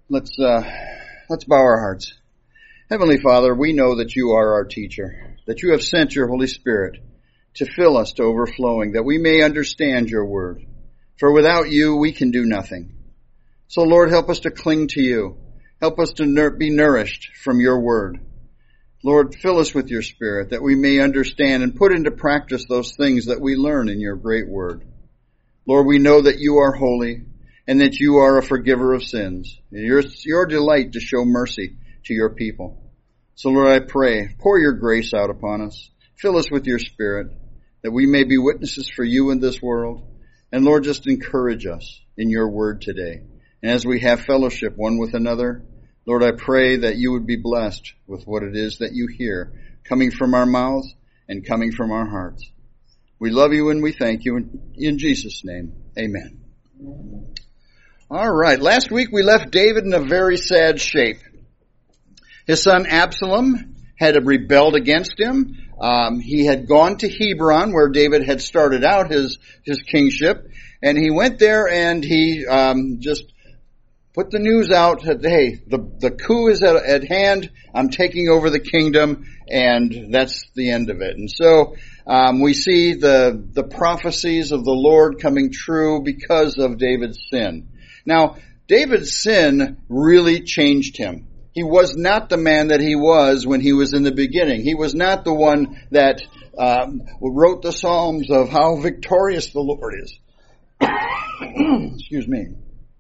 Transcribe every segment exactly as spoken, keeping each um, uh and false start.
Let's uh, let's bow our hearts. Heavenly Father, we know that you are our teacher, that you have sent your Holy Spirit to fill us to overflowing, that we may understand your word. For without you, we can do nothing. So Lord, help us to cling to you. Help us to nur- be nourished from your word. Lord, fill us with your Spirit, that we may understand and put into practice those things that we learn in your great word. Lord, we know that you are holy, and that you are a forgiver of sins. It's your delight to show mercy to your people. So Lord, I pray, pour your grace out upon us. Fill us with your Spirit, that we may be witnesses for you in this world. And Lord, just encourage us in your word today. And as we have fellowship one with another, Lord, I pray that you would be blessed with what it is that you hear, coming from our mouths and coming from our hearts. We love you and we thank you. In Jesus' name, amen. All right. Last week we left David in a very sad shape. His son Absalom had rebelled against him. Um, he had gone to Hebron, where David had started out his his kingship, and he went there and he um, just put the news out that, hey, the the coup is at, at hand. I'm taking over the kingdom, and that's the end of it. And so um, we see the the prophecies of the Lord coming true because of David's sin. Now, David's sin really changed him. He was not the man that he was when he was in the beginning. He was not the one that um, wrote the Psalms of how victorious the Lord is. Excuse me.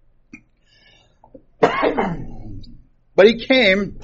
But he came,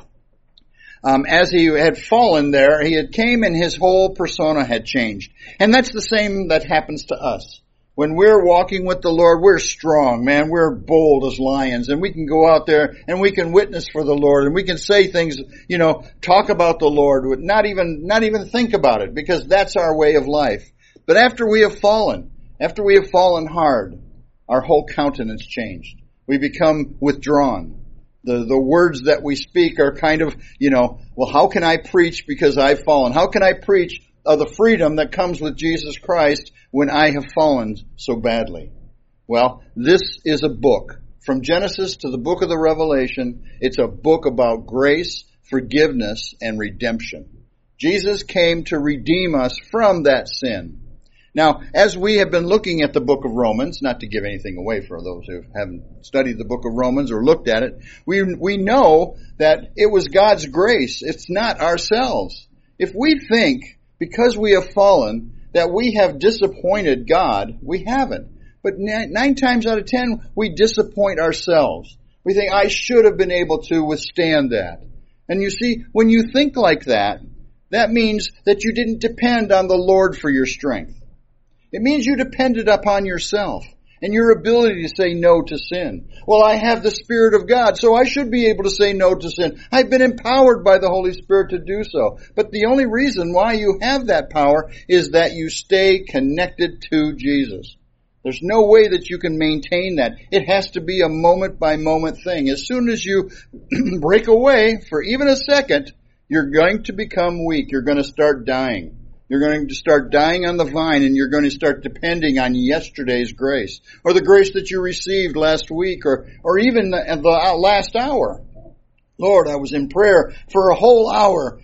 um, as he had fallen there, he had came and his whole persona had changed. And that's the same that happens to us. When we're walking with the Lord, we're strong, man. We're bold as lions, and we can go out there and we can witness for the Lord, and we can say things, you know, talk about the Lord, not even, not even think about it, because that's our way of life. But after we have fallen, after we have fallen hard, our whole countenance changed. We become withdrawn. The, the words that we speak are kind of, you know, well, how can I preach because I've fallen? How can I preach of the freedom that comes with Jesus Christ when I have fallen so badly? Well, this is a book. From Genesis to the book of the Revelation, it's a book about grace, forgiveness, and redemption. Jesus came to redeem us from that sin. Now, as we have been looking at the book of Romans, not to give anything away for those who haven't studied the book of Romans or looked at it, we we know that it was God's grace. It's not ourselves. If we think, because we have fallen, that we have disappointed God, we haven't. But nine, nine times out of ten, we disappoint ourselves. We think, I should have been able to withstand that. And you see, when you think like that, that means that you didn't depend on the Lord for your strength. It means you depended upon yourself and your ability to say no to sin. Well, I have the Spirit of God, so I should be able to say no to sin. I've been empowered by the Holy Spirit to do so. But the only reason why you have that power is that you stay connected to Jesus. There's no way that you can maintain that. It has to be a moment-by-moment thing. As soon as you break away for even a second, you're going to become weak. You're going to start dying. You're going to start dying on the vine, and you're going to start depending on yesterday's grace, or the grace that you received last week, or or even the, the last hour. Lord, I was in prayer for a whole hour.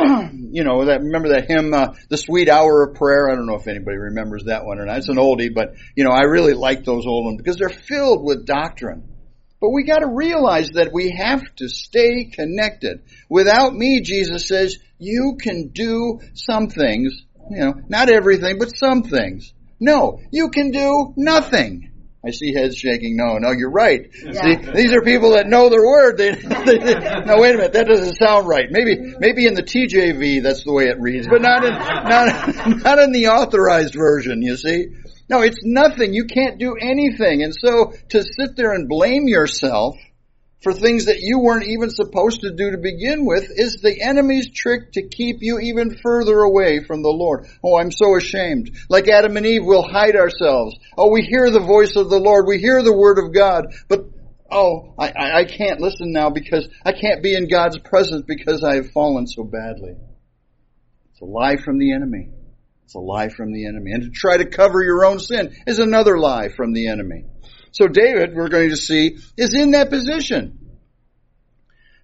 You know, that remember that hymn, uh, The Sweet Hour of Prayer? I don't know if anybody remembers that one or not. It's an oldie, but, you know, I really like those old ones because they're filled with doctrine. But we got to realize that we have to stay connected. Without me, Jesus says, you can do some things, you know, not everything, but some things. No, you can do nothing. I see heads shaking. No, no, you're right. Yeah. See, these are people that know their word. They, they, they, no, wait a minute, that doesn't sound right. Maybe, maybe in the T J V that's the way it reads, but not in, not, not in the authorized version. You see. No, it's nothing. You can't do anything. And so to sit there and blame yourself for things that you weren't even supposed to do to begin with is the enemy's trick to keep you even further away from the Lord. Oh, I'm so ashamed. Like Adam and Eve, we'll hide ourselves. Oh, we hear the voice of the Lord. We hear the word of God. But, oh, I, I can't listen now because I can't be in God's presence because I have fallen so badly. It's a lie from the enemy. It's a lie from the enemy. And to try to cover your own sin is another lie from the enemy. So David, we're going to see, is in that position.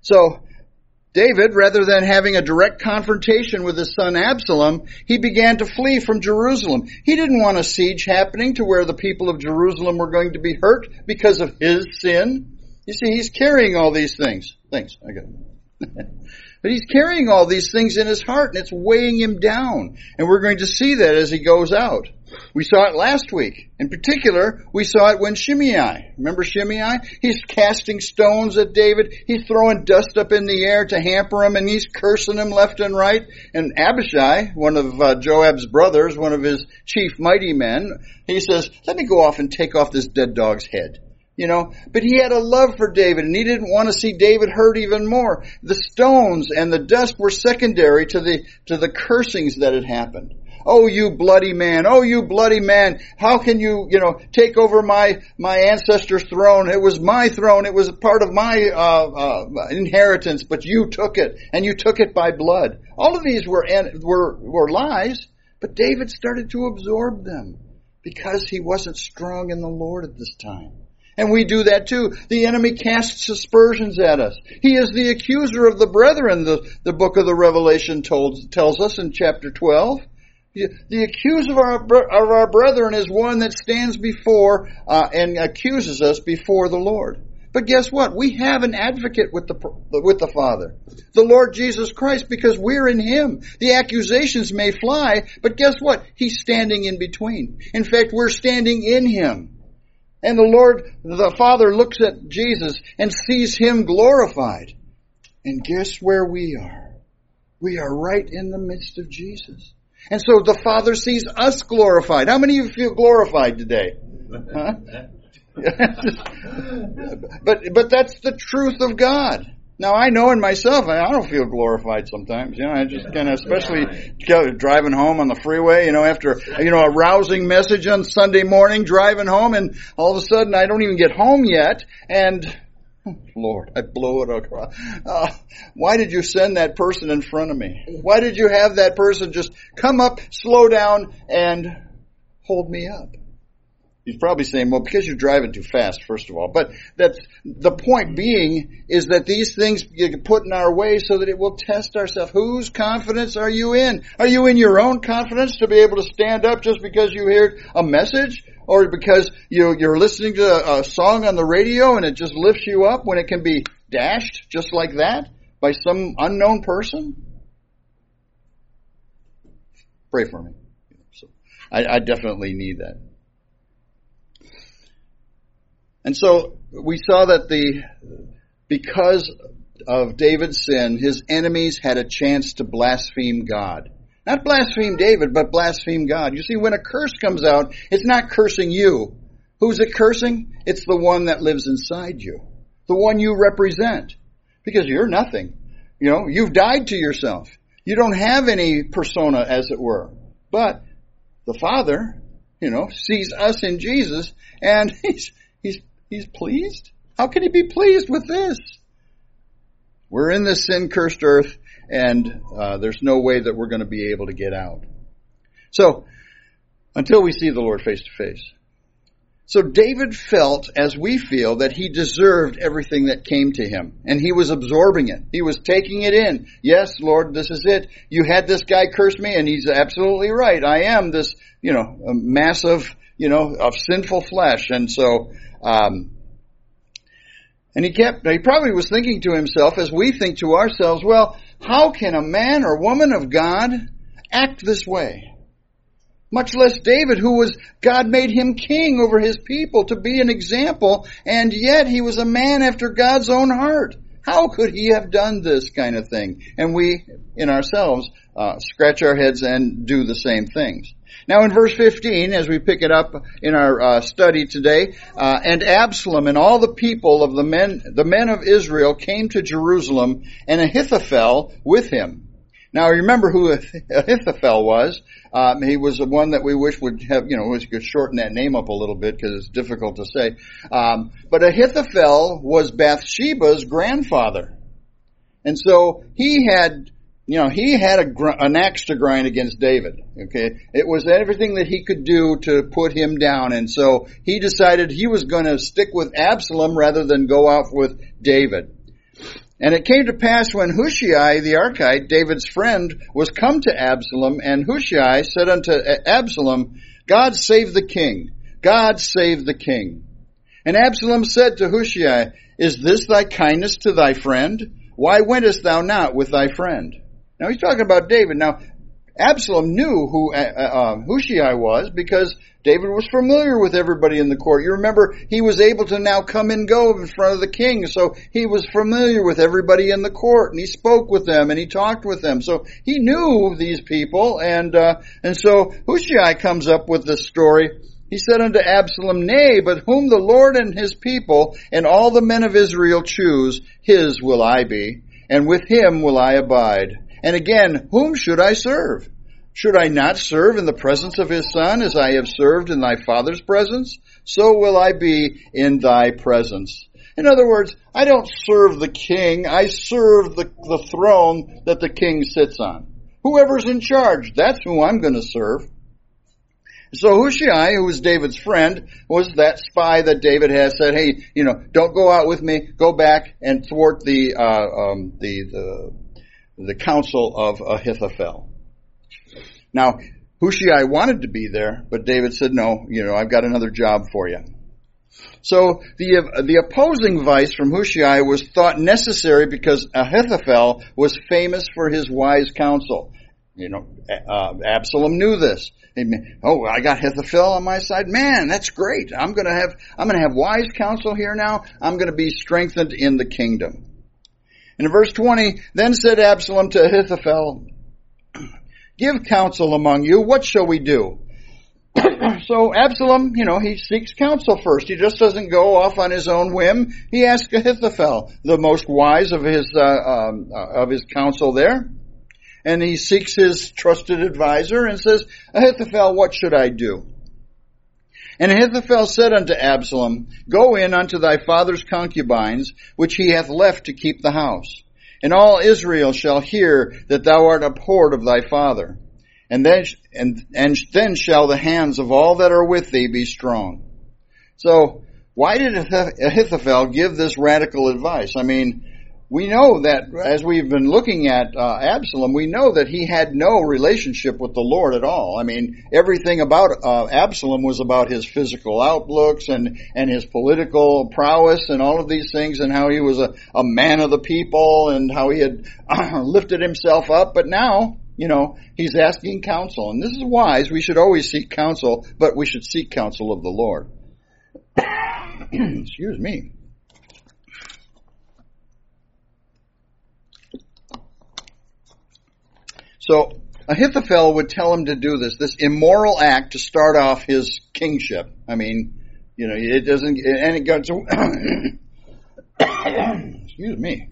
So David, rather than having a direct confrontation with his son Absalom, he began to flee from Jerusalem. He didn't want a siege happening to where the people of Jerusalem were going to be hurt because of his sin. You see, he's carrying all these things. Thanks, I got it. But he's carrying all these things in his heart, and it's weighing him down. And we're going to see that as he goes out. We saw it last week. In particular, we saw it when Shimei, remember Shimei? He's casting stones at David. He's throwing dust up in the air to hamper him, and he's cursing him left and right. And Abishai, one of uh, Joab's brothers, one of his chief mighty men, he says, let me go off and take off this dead dog's head. You know, but he had a love for David, and he didn't want to see David hurt even more. The stones and the dust were secondary to the to the cursings that had happened. Oh, you bloody man! Oh, you bloody man! How can you, you know, take over my my ancestor's throne? It was my throne. It was part of my uh, uh inheritance, but you took it, and you took it by blood. All of these were were were lies, but David started to absorb them because he wasn't strong in the Lord at this time. And we do that too. The enemy casts aspersions at us. He is the accuser of the brethren, the, the book of the Revelation told, tells us in chapter twelve. The, the accuser of our, of our brethren is one that stands before uh, and accuses us before the Lord. But guess what? We have an advocate with the with the Father, the Lord Jesus Christ, because we're in Him. The accusations may fly, but guess what? He's standing in between. In fact, we're standing in Him. And the Lord, the Father, looks at Jesus and sees Him glorified. And guess where we are? We are right in the midst of Jesus. And so the Father sees us glorified. How many of you feel glorified today? Huh? but but that's the truth of God. Now, I know in myself, I don't feel glorified sometimes. You know, I just kind of, especially driving home on the freeway, you know, after, you know, a rousing message on Sunday morning, driving home, and all of a sudden I don't even get home yet, and, oh, Lord, I blow it across. Uh, why did you send that person in front of me? Why did you have that person just come up, slow down, and hold me up? He's probably saying, well, because you're driving too fast, first of all. But that's the point being is that these things get put in our way so that it will test ourselves. Whose confidence are you in? Are you in your own confidence to be able to stand up just because you hear a message? Or because you, you're listening to a song on the radio and it just lifts you up when it can be dashed just like that by some unknown person? Pray for me. So I, I definitely need that. And so we saw that the because of David's sin, his enemies had a chance to blaspheme God. Not blaspheme David, but blaspheme God. You see, when a curse comes out, it's not cursing you. Who's it cursing? It's the one that lives inside you. The one you represent. Because you're nothing. You know, you've died to yourself. You don't have any persona, as it were. But the Father, you know, sees us in Jesus, and he's he's He's pleased? How can He be pleased with this? We're in this sin-cursed earth, and uh, there's no way that we're going to be able to get out. So, until we see the Lord face to face. So David felt, as we feel, that he deserved everything that came to him. And he was absorbing it. He was taking it in. Yes, Lord, this is it. You had this guy curse me, and he's absolutely right. I am this, you know, massive, you know, of sinful flesh. And so... Um, and he kept, he probably was thinking to himself, as we think to ourselves, well, how can a man or woman of God act this way? Much less David, who was, God made him king over his people to be an example, and yet he was a man after God's own heart. How could he have done this kind of thing? And we, in ourselves, uh, scratch our heads and do the same things. Now in verse fifteen, as we pick it up in our uh, study today, uh, and Absalom and all the people of the men, the men of Israel came to Jerusalem, and Ahithophel with him. Now remember who Ahithophel was. Um, he was the one that we wish would have, you know, we could shorten that name up a little bit because it's difficult to say. Um, but Ahithophel was Bathsheba's grandfather. And so he had, you know, he had a, an axe to grind against David. Okay. It was everything that he could do to put him down. And so he decided he was going to stick with Absalom rather than go out with David. And it came to pass when Hushai the Archite, David's friend, was come to Absalom, and Hushai said unto Absalom, God save the king, God save the king. And Absalom said to Hushai, Is this thy kindness to thy friend? Why wentest thou not with thy friend? Now he's talking about David. Now Absalom knew who uh, uh, Hushai was because David was familiar with everybody in the court. You remember, he was able to now come and go in front of the king, so he was familiar with everybody in the court, and he spoke with them, and he talked with them. So he knew these people, and uh, and so Hushai comes up with this story. He said unto Absalom, Nay, but whom the Lord and his people and all the men of Israel choose, his will I be, and with him will I abide. And again, whom should I serve? Should I not serve in the presence of his son, as I have served in thy father's presence? So will I be in thy presence. In other words, I don't serve the king, I serve the, the throne that the king sits on. Whoever's in charge, that's who I'm going to serve. So Hushai, who was David's friend, was that spy that David has said, hey, you know, don't go out with me, go back and thwart the, uh, um, the, the, the counsel of Ahithophel. Now, Hushai wanted to be there, but David said, no, you know, I've got another job for you. So the the opposing vice from Hushai was thought necessary because Ahithophel was famous for his wise counsel. You know, uh, Absalom knew this. Oh, I got Ahithophel on my side. Man, that's great. I'm going to have I'm going to have wise counsel here now. I'm going to be strengthened in the kingdom. And in verse twenty, then said Absalom to Ahithophel, Give counsel among you. What shall we do? So Absalom, you know, he seeks counsel first. He just doesn't go off on his own whim. He asks Ahithophel, the most wise of his uh, um, uh, of his counsel there, and he seeks his trusted advisor and says, Ahithophel, what should I do? And Ahithophel said unto Absalom, Go in unto thy father's concubines, which he hath left to keep the house. And all Israel shall hear that thou art abhorred of thy father. And then, and, and then shall the hands of all that are with thee be strong. So, why did Ahithophel give this radical advice? I mean, we know that as we've been looking at uh, Absalom, we know that he had no relationship with the Lord at all. I mean, everything about uh, Absalom was about his physical outlooks and, and his political prowess and all of these things, and how he was a, a man of the people and how he had uh, lifted himself up. But now, you know, he's asking counsel. And this is wise. We should always seek counsel, but we should seek counsel of the Lord. Excuse me. So Ahithophel would tell him to do this, this immoral act to start off his kingship. I mean, you know, it doesn't, and it goes, excuse me.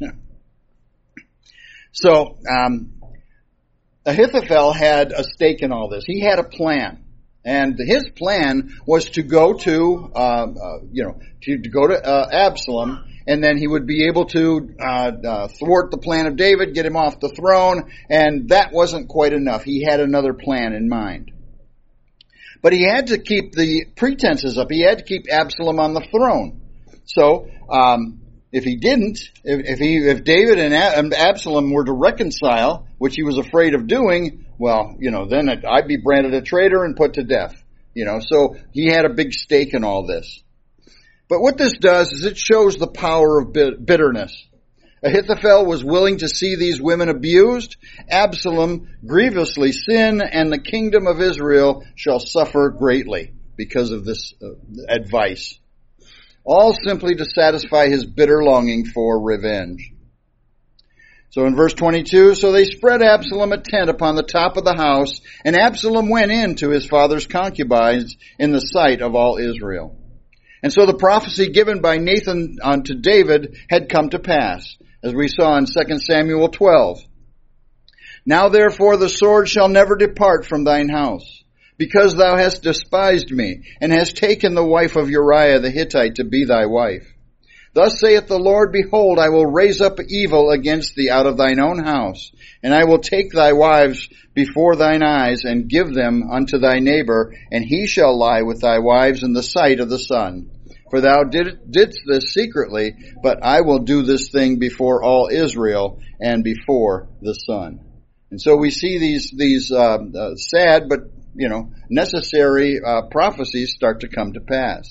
So, um, Ahithophel had a stake in all this. He had a plan. And his plan was to go to, uh, uh, you know, to, to go to uh, Absalom, and then he would be able to uh, uh, thwart the plan of David, get him off the throne, and that wasn't quite enough. He had another plan in mind. But he had to keep the pretenses up. He had to keep Absalom on the throne. So, um, if he didn't, if, if he, if David and Absalom were to reconcile, which he was afraid of doing, well, you know, then I'd be branded a traitor and put to death. You know, so he had a big stake in all this. But what this does is it shows the power of bitterness. Ahithophel was willing to see these women abused. Absalom grievously sin, and the kingdom of Israel shall suffer greatly because of this uh, advice. All simply to satisfy his bitter longing for revenge. So in verse twenty-two, so they spread Absalom a tent upon the top of the house, and Absalom went in to his father's concubines in the sight of all Israel. And so the prophecy given by Nathan unto David had come to pass, as we saw in Second Samuel twelve. Now therefore the sword shall never depart from thine house, because thou hast despised me, and hast taken the wife of Uriah the Hittite to be thy wife. Thus saith the Lord, Behold, I will raise up evil against thee out of thine own house, and I will take thy wives before thine eyes, and give them unto thy neighbor, and he shall lie with thy wives in the sight of the sun. For thou did, didst this secretly, but I will do this thing before all Israel and before the sun. And so we see these these uh, uh, sad but you know necessary uh, prophecies start to come to pass.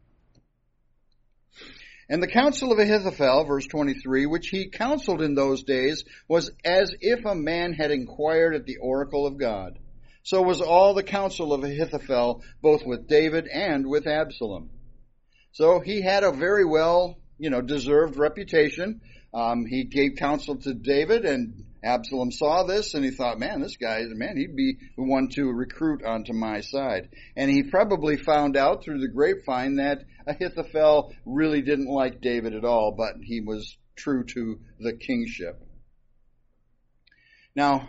And the counsel of Ahithophel, verse twenty-three, which he counseled in those days, was as if a man had inquired at the oracle of God. So was all the counsel of Ahithophel, both with David and with Absalom. So he had a very well, you know, deserved reputation. Um, he gave counsel to David, and Absalom saw this, and he thought, man, this guy, man, he'd be the one to recruit onto my side. And he probably found out through the grapevine that Ahithophel really didn't like David at all, but he was true to the kingship. Now,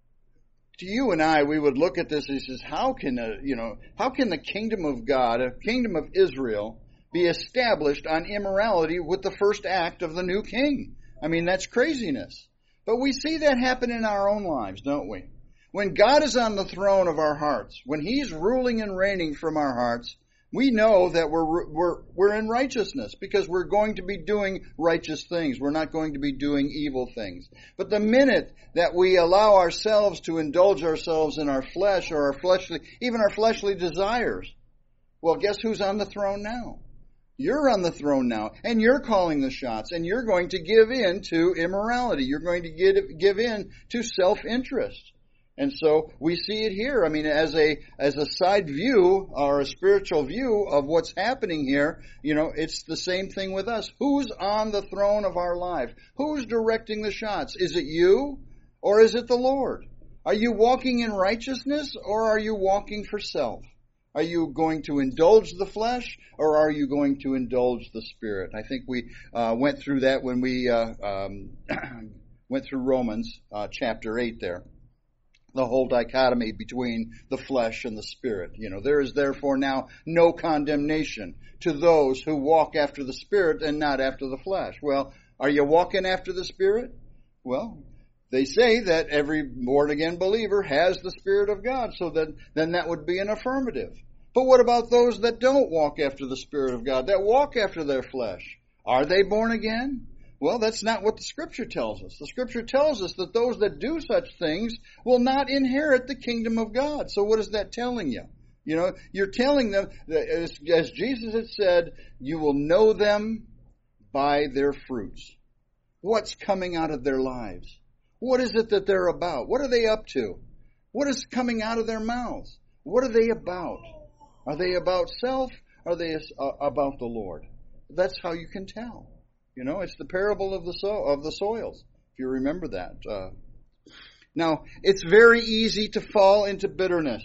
to you and I, we would look at this and says, how can a, you know, how can the kingdom of God, a kingdom of Israel, be established on immorality with the first act of the new king? I mean, that's craziness. But we see that happen in our own lives, don't we? When God is on the throne of our hearts, when He's ruling and reigning from our hearts, we know that we're we're we're in righteousness because we're going to be doing righteous things. We're not going to be doing evil things. But the minute that we allow ourselves to indulge ourselves in our flesh or our fleshly, even our fleshly desires, well, guess who's on the throne now? You're on the throne now, and you're calling the shots, and you're going to give in to immorality. You're going to give, give in to self-interest. And so we see it here. I mean, as a as a side view or a spiritual view of what's happening here, you know, it's the same thing with us. Who's on the throne of our life? Who's directing the shots? Is it you or is it the Lord? Are you walking in righteousness or are you walking for self? Are you going to indulge the flesh, or are you going to indulge the Spirit? I think we uh, went through that when we uh, um, went through Romans uh, chapter eight there. The whole dichotomy between the flesh and the Spirit. You know, there is therefore now no condemnation to those who walk after the Spirit and not after the flesh. Well, are you walking after the Spirit? Well, they say that every born-again believer has the Spirit of God, so that then that would be an affirmative. But what about those that don't walk after the Spirit of God, that walk after their flesh? Are they born again? Well, that's not what the Scripture tells us. The Scripture tells us that those that do such things will not inherit the kingdom of God. So what is that telling you? You know, you're telling them, that as, as Jesus had said, you will know them by their fruits. What's coming out of their lives? What is it that they're about? What are they up to? What is coming out of their mouths? What are they about? Are they about self? Are they uh, about the Lord? That's how you can tell. You know, it's the parable of the so- of the soils, if you remember that. Uh, now, it's very easy to fall into bitterness,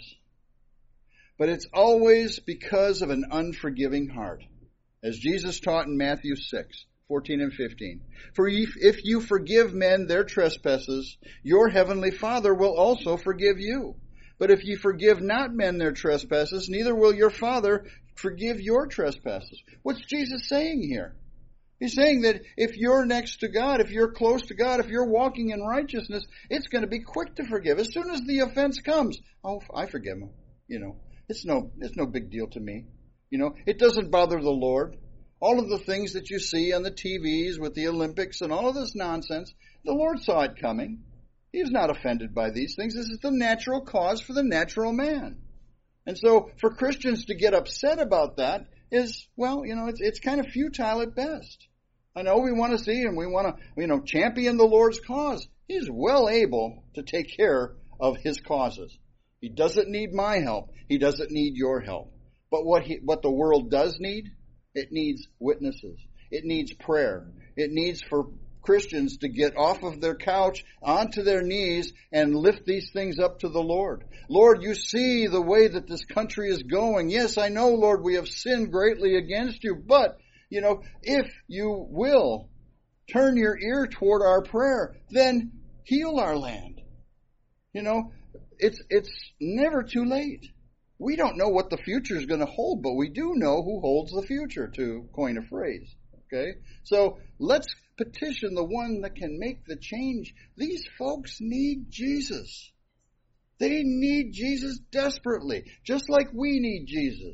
but it's always because of an unforgiving heart, as Jesus taught in Matthew six. fourteen and fifteen. For if, if you forgive men their trespasses, your heavenly Father will also forgive you. But if you forgive not men their trespasses, neither will your Father forgive your trespasses. What's Jesus saying here? He's saying that if you're next to God, if you're close to God, if you're walking in righteousness, it's going to be quick to forgive. As soon as the offense comes, oh, I forgive him. You know, it's no, it's no big deal to me. You know, it doesn't bother the Lord. All of the things that you see on the T Vs with the Olympics and all of this nonsense, the Lord saw it coming. He's not offended by these things. This is the natural cause for the natural man. And so for Christians to get upset about that is, well, you know, it's it's kind of futile at best. I know we want to see and we want to, you know, champion the Lord's cause. He's well able to take care of his causes. He doesn't need my help. He doesn't need your help. But what he, what the world does need, it needs witnesses. It needs prayer. It needs for Christians to get off of their couch onto their knees and lift these things up to the Lord. Lord, you see the way that this country is going. Yes, I know, Lord, we have sinned greatly against you, but, you know, if you will turn your ear toward our prayer, then heal our land. You know, it's it's never too late. We don't know what the future is going to hold, but we do know who holds the future, to coin a phrase. Okay? So let's petition the one that can make the change. These folks need Jesus. They need Jesus desperately, just like we need Jesus.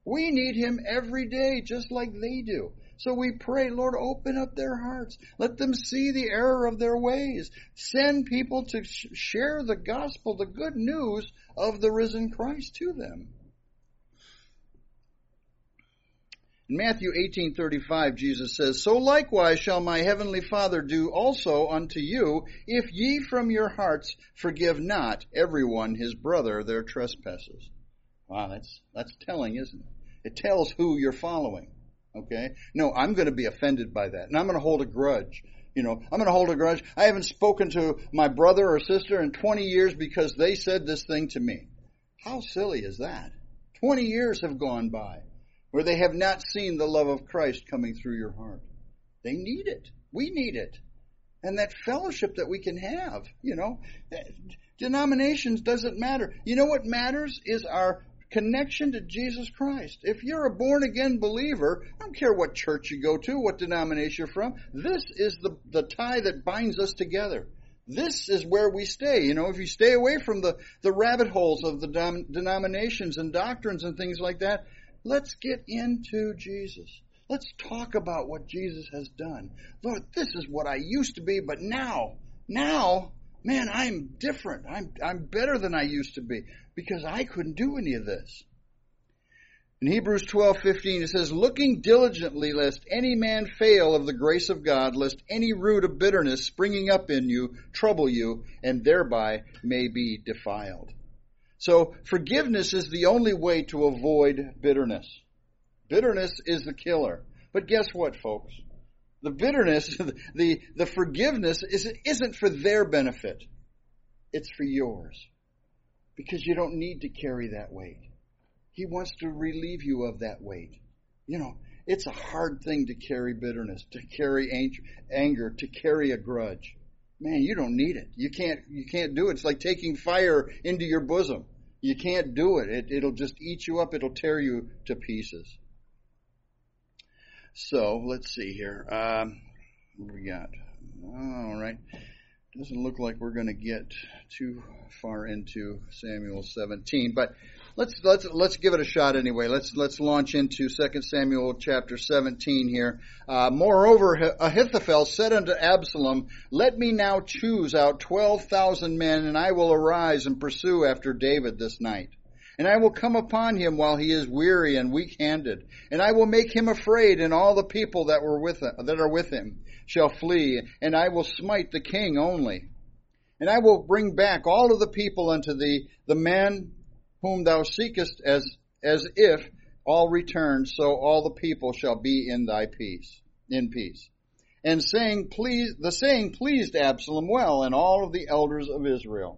We need him every day, just like they do. So we pray, Lord, open up their hearts. Let them see the error of their ways. Send people to sh- share the gospel, the good news of the risen Christ to them. In Matthew eighteen thirty-five, Jesus says, "So likewise shall my heavenly Father do also unto you, if ye from your hearts forgive not everyone his brother their trespasses." Wow, that's that's telling, isn't it? It tells who you're following. Okay? No, I'm going to be offended by that, and I'm going to hold a grudge. You know, I'm going to hold a grudge. I haven't spoken to my brother or sister in twenty years because they said this thing to me. How silly is that? twenty years have gone by where they have not seen the love of Christ coming through your heart. They need it. We need it. And that fellowship that we can have, you know, denominations doesn't matter. You know what matters is our connection to Jesus Christ. If you're a born-again believer, I don't care what church you go to, what denomination you're from, this is the, the tie that binds us together. This is where we stay. You know, if you stay away from the, the rabbit holes of the dom- denominations and doctrines and things like that, let's get into Jesus. Let's talk about what Jesus has done. Lord, this is what I used to be, but now, now, man, I'm different. I'm I'm better than I used to be because I couldn't do any of this. In Hebrews twelve fifteen, it says, "Looking diligently lest any man fail of the grace of God, lest any root of bitterness springing up in you trouble you, and thereby may be defiled." So forgiveness is the only way to avoid bitterness. Bitterness is the killer. But guess what, folks? The bitterness, the, the forgiveness is, isn't for their benefit. It's for yours. Because you don't need to carry that weight. He wants to relieve you of that weight. You know, it's a hard thing to carry bitterness, to carry anger, to carry a grudge. Man, you don't need it. You can't, you can't do it. It's like taking fire into your bosom. You can't do it. it. It'll just eat you up. It'll tear you to pieces. So, let's see here. Um, what do we got? All right. Doesn't look like we're going to get too far into Samuel seventeen, but let's let's let's give it a shot anyway. Let's let's launch into Second Samuel chapter seventeen here. Uh, Moreover, Ahithophel said unto Absalom, "Let me now choose out twelve thousand men, and I will arise and pursue after David this night. And I will come upon him while he is weary and weak-handed, and I will make him afraid, and all the people that were with him, that are with him shall flee, and I will smite the king only. And I will bring back all of the people unto thee, the men whom thou seekest, as as if all returned, so all the people shall be in thy peace, in peace." And saying, please, the saying pleased Absalom well, and all of the elders of Israel.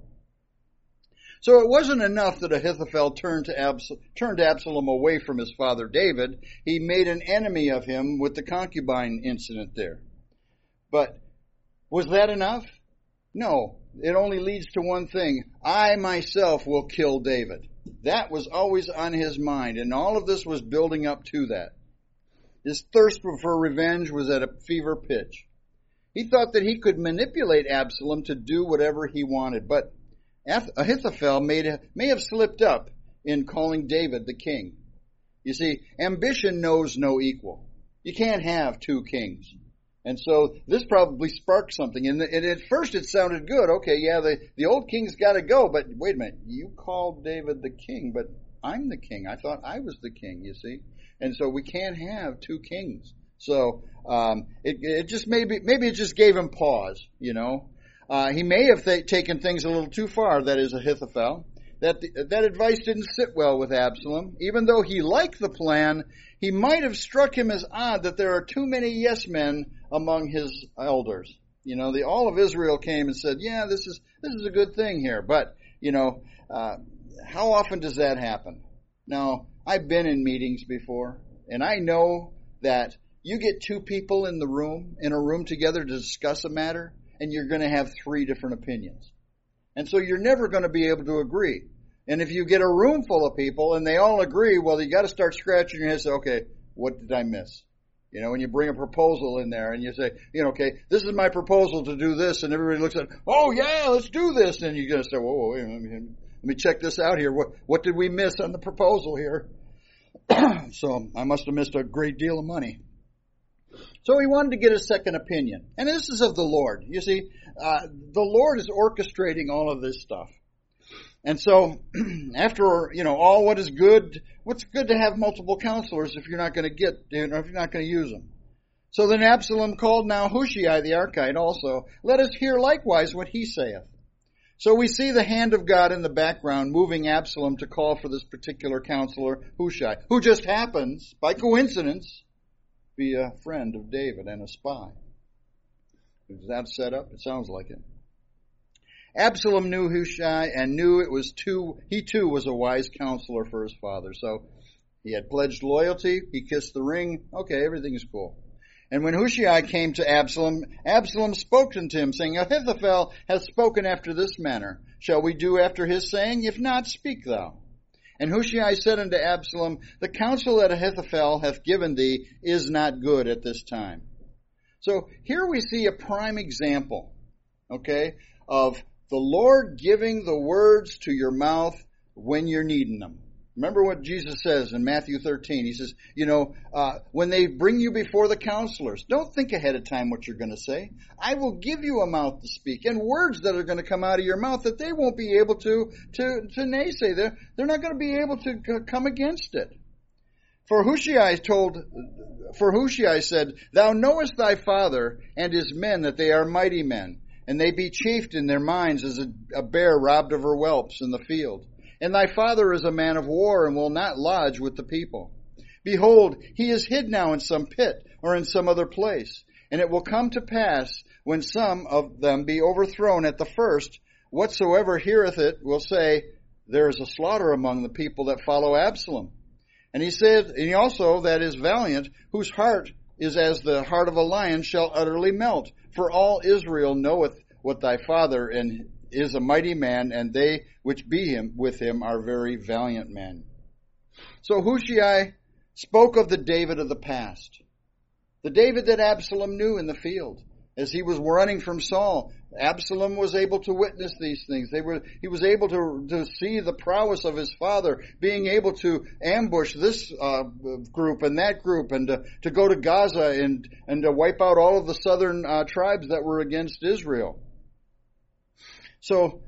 So it wasn't enough that Ahithophel turned to Abs- turned Absalom away from his father David. He made an enemy of him with the concubine incident there. But was that enough? No. It only leads to one thing. I myself will kill David. That was always on his mind, and all of this was building up to that. His thirst for revenge was at a fever pitch. He thought that he could manipulate Absalom to do whatever he wanted, but Ahithophel may, may have slipped up in calling David the king. You see, ambition knows no equal. You can't have two kings. And so this probably sparked something. And, and at first it sounded good. Okay, yeah, the, the old king's got to go. But wait a minute, you called David the king, but I'm the king. I thought I was the king, you see. And so we can't have two kings. So um, it, it just maybe maybe it just gave him pause, you know. Uh, he may have th- taken things a little too far, that is Ahithophel. That the, that advice didn't sit well with Absalom. Even though he liked the plan, he might have struck him as odd that there are too many yes men among his elders. You know, the all of Israel came and said, yeah, this is this is a good thing here. But, you know, uh, how often does that happen? Now, I've been in meetings before, and I know that you get two people in the room, in a room together to discuss a matter, and you're going to have three different opinions. And so you're never going to be able to agree. And if you get a room full of people and they all agree, well, you got to start scratching your head and say, okay, what did I miss? You know, when you bring a proposal in there and you say, you know, okay, this is my proposal to do this, and everybody looks at, oh yeah, let's do this. And you're going to say, whoa, whoa, wait, let me, let me check this out here. What, what did we miss on the proposal here? So I must have missed a great deal of money. So he wanted to get a second opinion. And this is of the Lord. You see, uh, the Lord is orchestrating all of this stuff. And so, after, you know, all what is good, what's good to have multiple counselors if you're not going to get, you know, if you're not going to use them? So then Absalom called now Hushai the Archite also. Let us hear likewise what he saith. So we see the hand of God in the background moving Absalom to call for this particular counselor, Hushai, who just happens, by coincidence, be a friend of David and a spy. Is that set up? It sounds like it. Absalom knew Hushai and knew it was too, he too was a wise counselor for his father. So he had pledged loyalty. He kissed the ring. Okay, everything is cool. And when Hushai came to Absalom, Absalom spoke unto him, saying, Ahithophel hath spoken after this manner. Shall we do after his saying? If not, speak thou. And Hushai said unto Absalom, The counsel that Ahithophel hath given thee is not good at this time. So here we see a prime example, okay, of the Lord giving the words to your mouth when you're needing them. Remember what Jesus says in Matthew thirteen. He says, you know, uh, when they bring you before the counselors, don't think ahead of time what you're going to say. I will give you a mouth to speak and words that are going to come out of your mouth that they won't be able to, to, to naysay. They're, they're not going to be able to come against it. For Hushai told, for Hushai said, Thou knowest thy father and his men that they are mighty men, and they be chafed in their minds as a, a bear robbed of her whelps in the field. And thy father is a man of war, and will not lodge with the people. Behold, he is hid now in some pit, or in some other place. And it will come to pass, when some of them be overthrown at the first, whatsoever heareth it will say, There is a slaughter among the people that follow Absalom. And he said, and he also that is valiant, whose heart is as the heart of a lion, shall utterly melt. For all Israel knoweth what thy father and is a mighty man, and they which be him with him are very valiant men. So Hushai spoke of the David of the past, the David that Absalom knew in the field. As he was running from Saul, Absalom was able to witness these things. They were, he was able to, to see the prowess of his father, being able to ambush this uh, group and that group, and to, to go to Gaza and, and to wipe out all of the southern uh, tribes that were against Israel. So,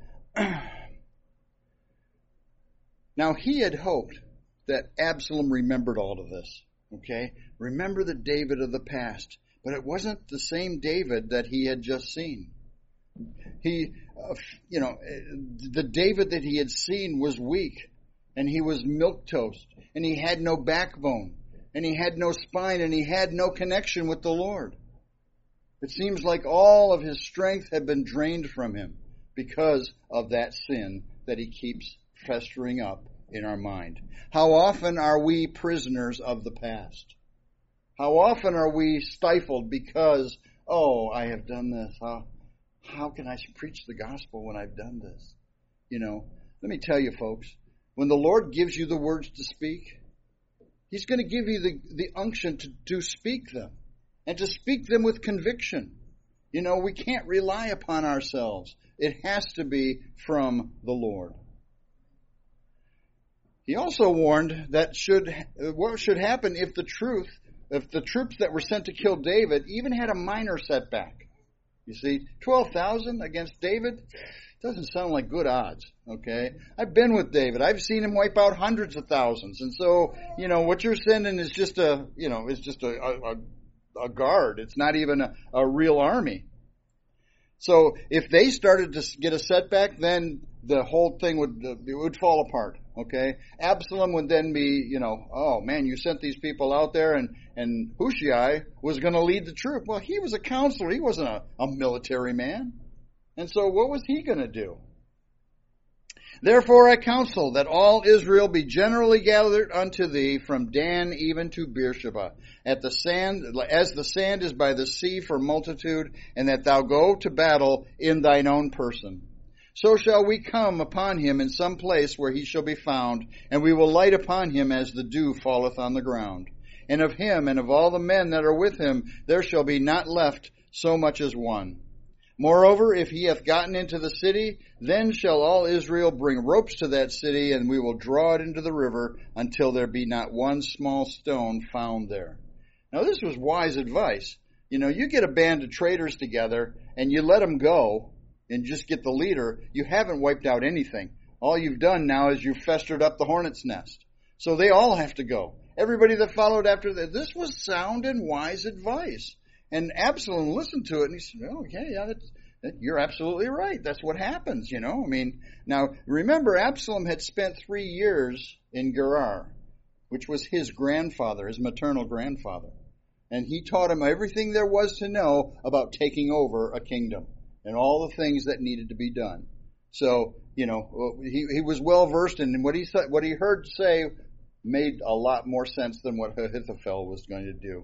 now he had hoped that Absalom remembered all of this, okay? Remember the David of the past. But it wasn't the same David that he had just seen. He, uh, you know, the David that he had seen was weak, and he was milquetoast, and he had no backbone, and he had no spine, and he had no connection with the Lord. It seems like all of his strength had been drained from him because of that sin that he keeps festering up in our mind. How often are we prisoners of the past? How often are we stifled because, oh, I have done this. How, how can I preach the gospel when I've done this? You know, let me tell you, folks, when the Lord gives you the words to speak, He's going to give you the, the unction to, to speak them, and to speak them with conviction. You know, we can't rely upon ourselves. It has to be from the Lord. He also warned that should what should happen if the truth If the troops that were sent to kill David even had a minor setback. You see, twelve thousand against David doesn't sound like good odds, okay? I've been with David. I've seen him wipe out hundreds of thousands. And so, you know, what you're sending is just a, you know, is just a, a, a guard. It's not even a, a real army. So if they started to get a setback, then the whole thing would, it would fall apart. Okay, Absalom would then be, you know, oh man, you sent these people out there, and, and Hushai was going to lead the troop. Well, he was a counselor. He wasn't a, a military man. And so what was he going to do? Therefore I counsel that all Israel be generally gathered unto thee from Dan even to Beersheba, at the sand, as the sand is by the sea for multitude, and that thou go to battle in thine own person. So shall we come upon him in some place where he shall be found, and we will light upon him as the dew falleth on the ground. And of him and of all the men that are with him there shall be not left so much as one. Moreover, if he hath gotten into the city, then shall all Israel bring ropes to that city, and we will draw it into the river until there be not one small stone found there. Now this was wise advice. You know, you get a band of traders together and you let them go and just get the leader, you haven't wiped out anything. All you've done now is you've festered up the hornet's nest. So they all have to go. Everybody that followed after that, this was sound and wise advice. And Absalom listened to it and he said, oh, okay, yeah, that's, that, you're absolutely right. That's what happens, you know. I mean, now remember, Absalom had spent three years in Gerar, which was his grandfather, his maternal grandfather. And he taught him everything there was to know about taking over a kingdom and all the things that needed to be done. So, you know, he, he was well versed in what he what he heard say made a lot more sense than what Ahithophel was going to do.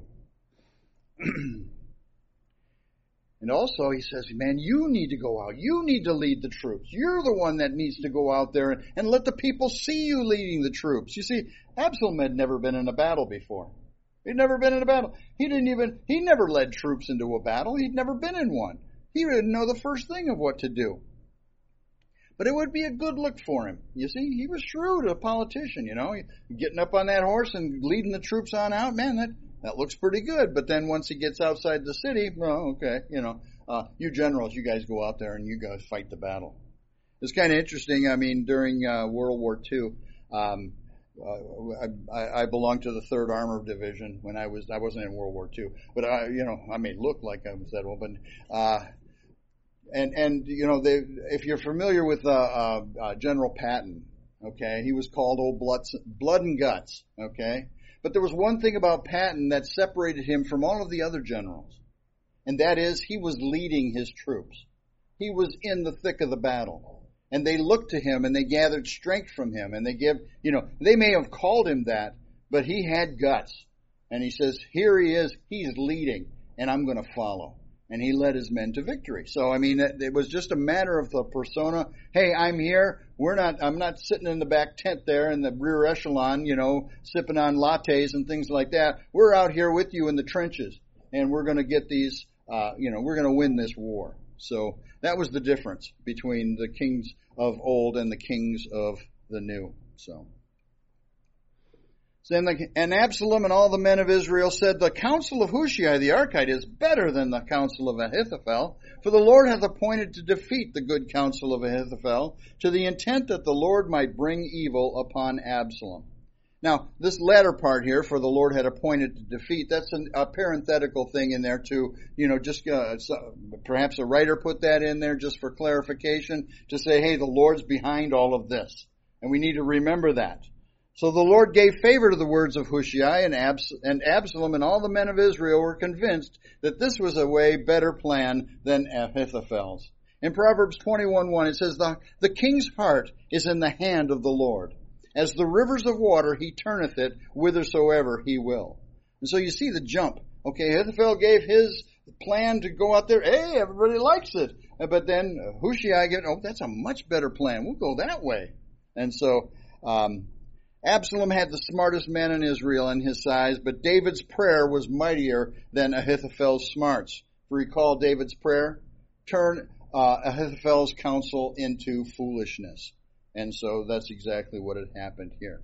And also he says, man, you need to go out. You need to lead the troops. You're the one that needs to go out there and, and let the people see you leading the troops. You see, Absalom had never been in a battle before. He'd never been in a battle. He didn't even, he never led troops into a battle. He'd never been in one. He didn't know the first thing of what to do. But it would be a good look for him. You see, he was shrewd, a politician, you know, getting up on that horse and leading the troops on out. Man, that, that looks pretty good. But then once he gets outside the city, well, okay, you know, uh, you generals, you guys go out there and you guys fight the battle. It's kind of interesting. I mean, during uh, World War Two, um, uh, I, I belonged to the third Armored Division when I was, I wasn't in World War Two, but I, you know, I may look like I was that old, but, uh, And, and, you know, they, if you're familiar with, uh, uh, uh, General Patton, okay, he was called Old Blood, Blood and Guts, okay? But there was one thing about Patton that separated him from all of the other generals, and that is he was leading his troops. He was in the thick of the battle. And they looked to him and they gathered strength from him and they give, you know, they may have called him that, but he had guts. And he says, here he is, he's leading, and I'm going to follow. And he led his men to victory. So, I mean, it, it was just a matter of the persona. Hey, I'm here. We're not, I'm not sitting in the back tent there in the rear echelon, you know, sipping on lattes and things like that. We're out here with you in the trenches. And we're going to get these, uh, you know, we're going to win this war. So that was the difference between the kings of old and the kings of the new. So. And Absalom and all the men of Israel said, the counsel of Hushai the Archite is better than the counsel of Ahithophel, for the Lord hath appointed to defeat the good counsel of Ahithophel, to the intent that the Lord might bring evil upon Absalom. Now, this latter part here, for the Lord had appointed to defeat, that's an, a parenthetical thing in there to, you know, just uh, perhaps a writer put that in there just for clarification, to say, hey, the Lord's behind all of this. And we need to remember that. So the Lord gave favor to the words of Hushai, and, Abs- and Absalom and all the men of Israel were convinced that this was a way better plan than Ahithophel's. In Proverbs twenty-one one, it says, the, the king's heart is in the hand of the Lord. As the rivers of water, he turneth it whithersoever he will. And so you see the jump. Okay, Ahithophel gave his plan to go out there. Hey, everybody likes it. But then Hushai get, oh, that's a much better plan. We'll go that way. And so, um, Absalom had the smartest men in Israel in his size, but David's prayer was mightier than Ahithophel's smarts. Recall David's prayer? Turn uh, Ahithophel's counsel into foolishness. And so that's exactly what had happened here.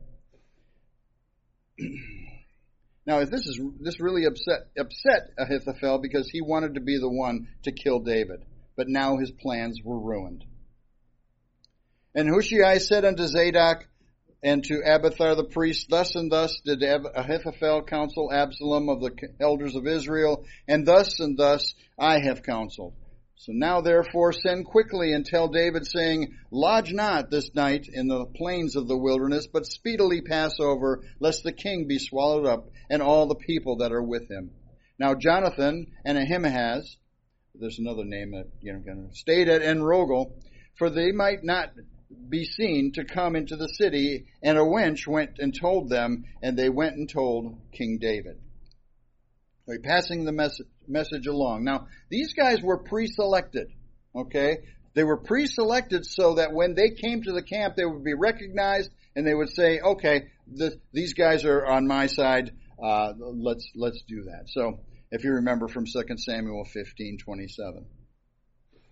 Now, this is this really upset upset Ahithophel because he wanted to be the one to kill David, but now his plans were ruined. And Hushai said unto Zadok and to Abiathar the priest, thus and thus did Ahithophel counsel Absalom of the elders of Israel, and thus and thus I have counseled. So now therefore send quickly and tell David, saying, lodge not this night in the plains of the wilderness, but speedily pass over, lest the king be swallowed up, and all the people that are with him. Now Jonathan and Ahimaaz, there's another name that, you know, stayed at En-Rogel, for they might not be seen to come into the city, and a wench went and told them, and they went and told King David. They're passing the message, message along. Now, these guys were pre-selected, okay? They were pre-selected so that when they came to the camp, they would be recognized, and they would say, okay, the, these guys are on my side, uh, let's, let's do that. So, if you remember from Second Samuel fifteen twenty-seven.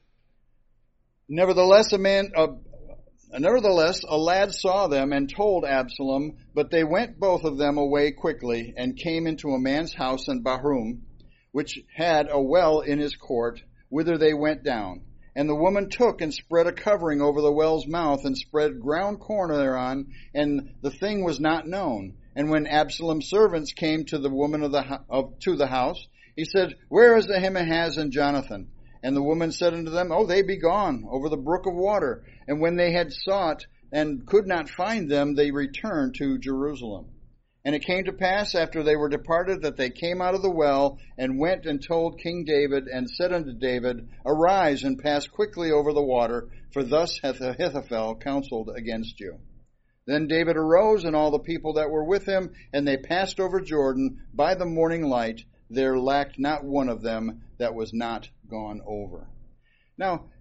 Nevertheless, a man, uh, nevertheless, a lad saw them and told Absalom, but they went both of them away quickly and came into a man's house in Bahurim, which had a well in his court, whither they went down. And the woman took and spread a covering over the well's mouth and spread ground corn thereon, and the thing was not known. And when Absalom's servants came to the woman of the of, to the house, he said, Where is Ahimaaz and Jonathan? And the woman said unto them, Oh, they be gone over the brook of water. And when they had sought and could not find them, they returned to Jerusalem. And it came to pass after they were departed that they came out of the well and went and told King David and said unto David, Arise and pass quickly over the water, for thus hath Ahithophel counseled against you. Then David arose and all the people that were with him, and they passed over Jordan by the morning light. There lacked not one of them that was not gone over. Now,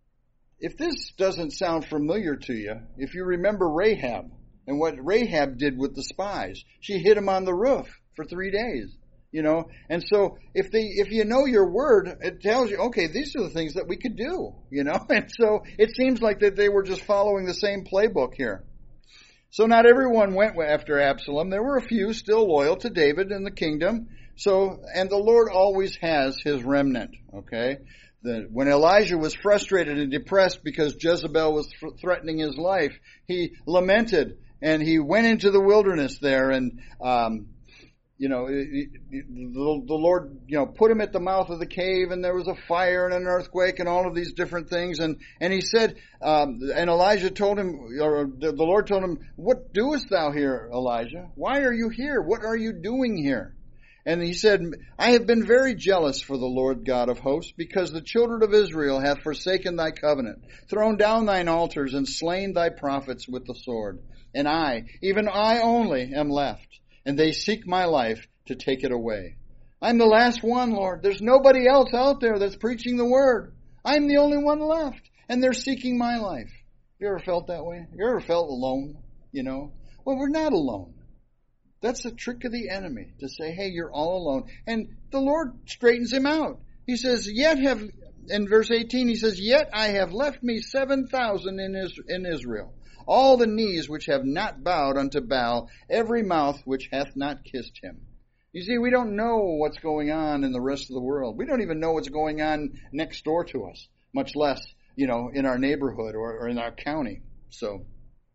if this doesn't sound familiar to you, if you remember Rahab, and what Rahab did with the spies. She hid them on the roof for three days, you know. And so if they, if you know your word, it tells you, okay, these are the things that we could do, you know. And so it seems like that they were just following the same playbook here. So not everyone went after Absalom. There were a few still loyal to David and the kingdom. So, and the Lord always has his remnant, okay. The, when Elijah was frustrated and depressed because Jezebel was th- threatening his life, he lamented. And he went into the wilderness there, and um, you know, the, the Lord, you know, put him at the mouth of the cave, and there was a fire and an earthquake and all of these different things. And and he said, um, and Elijah told him, or the Lord told him, "What doest thou here, Elijah? Why are you here? What are you doing here?" And he said, I have been very jealous for the Lord God of hosts, because the children of Israel have forsaken thy covenant, thrown down thine altars, and slain thy prophets with the sword. And I, even I only, am left, and they seek my life to take it away. I'm the last one, Lord. There's nobody else out there that's preaching the word. I'm the only one left, and they're seeking my life. You ever felt that way? You ever felt alone, you know? Well, we're not alone. That's the trick of the enemy, to say, hey, you're all alone. And the Lord straightens him out. He says, yet have, in verse eighteen, he says, Yet I have left me seven thousand in in Israel, all the knees which have not bowed unto Baal, every mouth which hath not kissed him. You see, we don't know what's going on in the rest of the world. We don't even know what's going on next door to us, much less, you know, in our neighborhood or, or in our county. So...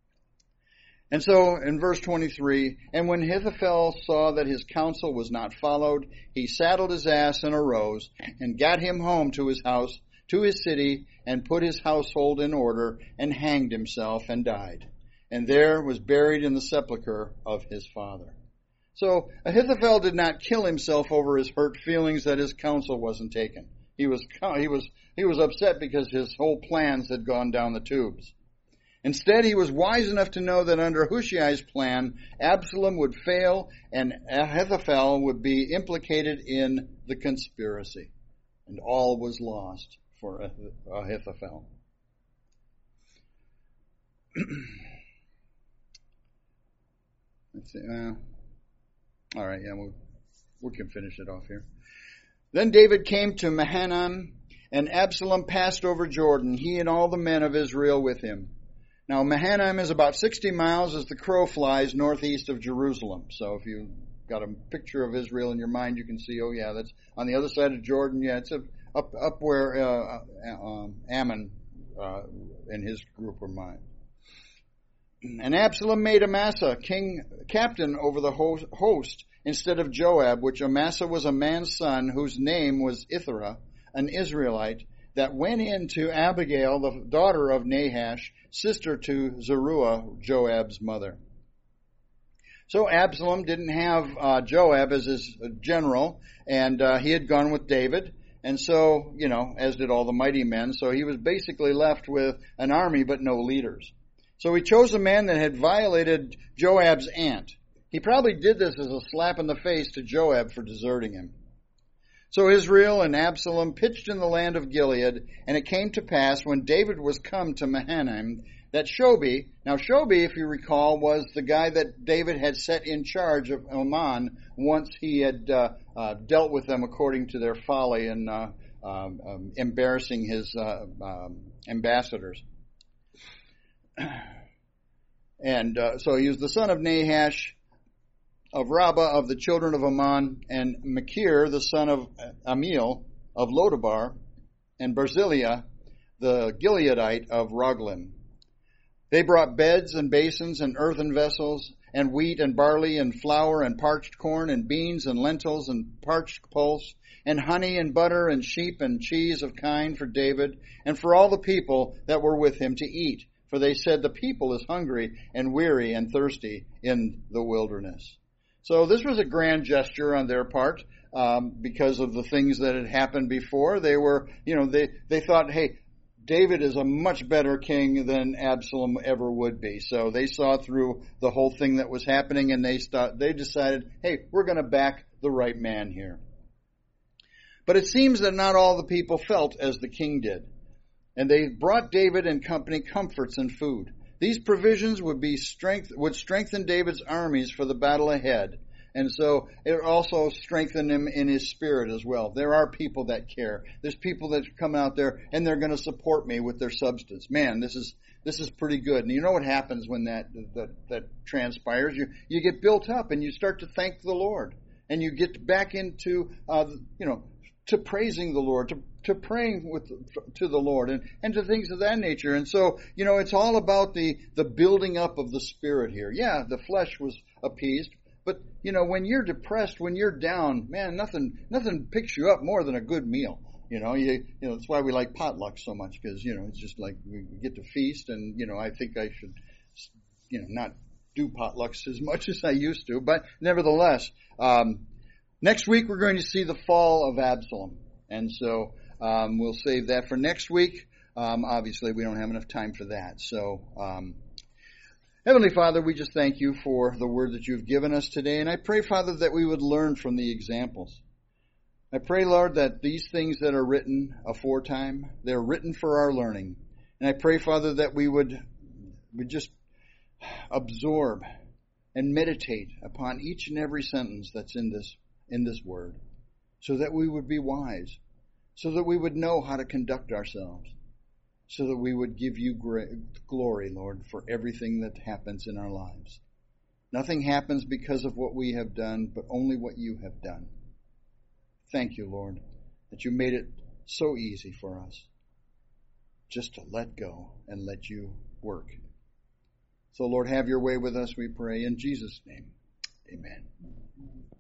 And so in verse twenty-three, and when Ahithophel saw that his counsel was not followed, he saddled his ass and arose and got him home to his house, to his city, and put his household in order, and hanged himself and died. And there was buried in the sepulchre of his father. So Ahithophel did not kill himself over his hurt feelings that his counsel wasn't taken. He was, he was, he was upset because his whole plans had gone down the tubes. Instead, he was wise enough to know that under Hushai's plan, Absalom would fail and Ahithophel would be implicated in the conspiracy. And all was lost for Ahithophel. Let's see. Uh, all right, yeah, we'll, we can finish it off here. Then David came to Mahanaim, and Absalom passed over Jordan, he and all the men of Israel with him. Now, Mahanaim is about sixty miles as the crow flies northeast of Jerusalem. So if you've got a picture of Israel in your mind, you can see, oh yeah, that's on the other side of Jordan. Yeah, it's up up, up where uh, um, Ammon uh, and his group were mine. And Absalom made Amasa king, captain over the host instead of Joab, which Amasa was a man's son whose name was Ithra, an Israelite, that went in to Abigail, the daughter of Nahash, sister to Zeruiah, Joab's mother. So Absalom didn't have uh, Joab as his general, and uh, he had gone with David, and so, you know, as did all the mighty men, so he was basically left with an army but no leaders. So he chose a man that had violated Joab's aunt. He probably did this as a slap in the face to Joab for deserting him. So Israel and Absalom pitched in the land of Gilead, and it came to pass when David was come to Mahanaim that Shobi, now Shobi, if you recall, was the guy that David had set in charge of Ammon once he had uh, uh, dealt with them according to their folly and uh, um, um, embarrassing his uh, um, ambassadors. And uh, so he was the son of Nahash, of Rabbah, of the children of Ammon, and Machir, the son of Amiel, of Lodabar, and Barzillai, the Gileadite of Roglim. They brought beds and basins and earthen vessels, and wheat and barley and flour and parched corn and beans and lentils and parched pulse, and honey and butter and sheep and cheese of kine for David and for all the people that were with him to eat. For they said, the people is hungry and weary and thirsty in the wilderness. So this was a grand gesture on their part, um, because of the things that had happened before. They were, you know, they, they thought, hey, David is a much better king than Absalom ever would be. So they saw through the whole thing that was happening, and they start, they decided, hey, we're going to back the right man here. But it seems that not all the people felt as the king did. And they brought David and company comforts and food. These provisions would be strength, would strengthen David's armies for the battle ahead. And so it also strengthened him in his spirit as well. There are people that care. There's people that come out there and they're going to support me with their substance. Man, this is, this is pretty good. And you know what happens when that, that, that transpires? You, you get built up and you start to thank the Lord. And you get back into, uh, you know, to praising the Lord, to, to praying with, to the Lord and, and to things of that nature. And so, you know, it's all about the, the building up of the spirit here. Yeah, the flesh was appeased. But, you know, when you're depressed, when you're down, man, nothing, nothing picks you up more than a good meal. You know, you, you know, that's why we like potlucks so much, because, you know, it's just like we get to feast, and, you know, I think I should, you know, not do potlucks as much as I used to, but nevertheless, um, next week we're going to see the fall of Absalom. And so, um, we'll save that for next week. Um, obviously we don't have enough time for that. So, um, Heavenly Father, we just thank you for the word that you've given us today. And I pray, Father, that we would learn from the examples. I pray, Lord, that these things that are written aforetime, they're written for our learning. And I pray, Father, that we would, would just absorb and meditate upon each and every sentence that's in this, in this word, so that we would be wise, so that we would know how to conduct ourselves, so that we would give you glory, Lord, for everything that happens in our lives. Nothing happens because of what we have done, but only what you have done. Thank you, Lord, that you made it so easy for us just to let go and let you work. So, Lord, have your way with us, we pray. In Jesus' name, amen.